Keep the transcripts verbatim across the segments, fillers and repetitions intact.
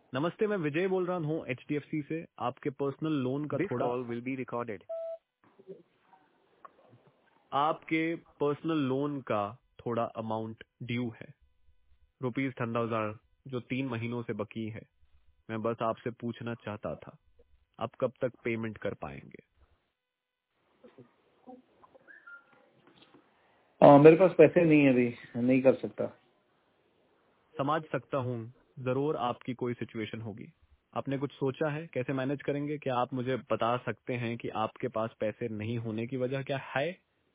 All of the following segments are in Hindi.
नमस्ते, मैं विजय बोल रहा हूँ एच डी एफ सी से। आपके पर्सनल लोन का This थोड़ा call will be recorded. आपके पर्सनल लोन का थोड़ा अमाउंट ड्यू है, रुपीज ठंडा हजार, जो तीन महीनों से बाकी है। मैं बस आपसे पूछना चाहता था, आप कब तक पेमेंट कर पाएंगे? हाँ, मेरे पास पैसे नहीं है अभी, नहीं कर सकता। समझ सकता हूँ, जरूर आपकी कोई सिचुएशन होगी। आपने कुछ सोचा है कैसे मैनेज करेंगे? क्या आप मुझे बता सकते हैं कि आपके पास पैसे नहीं होने की वजह क्या है?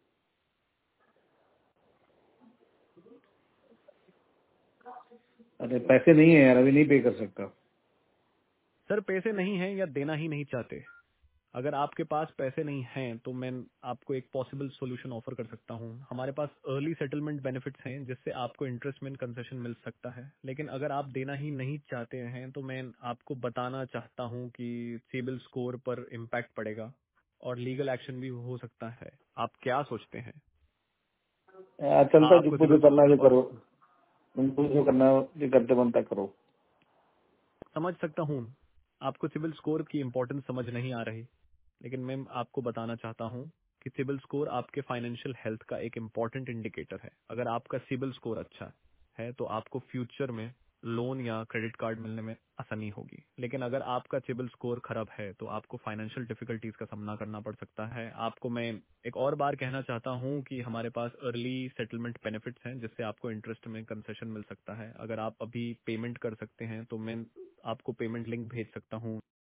अरे पैसे नहीं है यार, अभी नहीं पे कर सकता। सर, पैसे नहीं है या देना ही नहीं चाहते? अगर आपके पास पैसे नहीं हैं तो मैं आपको एक पॉसिबल सॉल्यूशन ऑफर कर सकता हूं। हमारे पास अर्ली सेटलमेंट बेनिफिट्स हैं जिससे आपको इंटरेस्ट में कंसेशन मिल सकता है। लेकिन अगर आप देना ही नहीं चाहते हैं तो मैं आपको बताना चाहता हूं कि सिबिल स्कोर पर इम्पैक्ट पड़ेगा और लीगल एक्शन भी हो सकता है। आप क्या सोचते हैं? यार चलता, आपको जो जो सिबिल करना है स्कोर जो और करो, तुमको जो करना है जो करते बनता करो। समझ सकता हूँ आपको सिबिल स्कोर की इम्पोर्टेंस समझ नहीं आ रही, लेकिन मैं आपको बताना चाहता हूँ कि सिबिल स्कोर आपके फाइनेंशियल हेल्थ का एक इम्पोर्टेंट इंडिकेटर है। अगर आपका सिबिल स्कोर अच्छा है तो आपको फ्यूचर में लोन या क्रेडिट कार्ड मिलने में आसानी होगी। लेकिन अगर आपका सिबिल स्कोर खराब है तो आपको फाइनेंशियल डिफिकल्टीज का सामना करना पड़ सकता है। आपको मैं एक और बार कहना चाहता हूँ कि हमारे पास अर्ली सेटलमेंट बेनिफिट्स हैं जिससे आपको इंटरेस्ट में कंसेशन मिल सकता है। अगर आप अभी पेमेंट कर सकते हैं तो मैं आपको पेमेंट लिंक भेज सकता हूँ।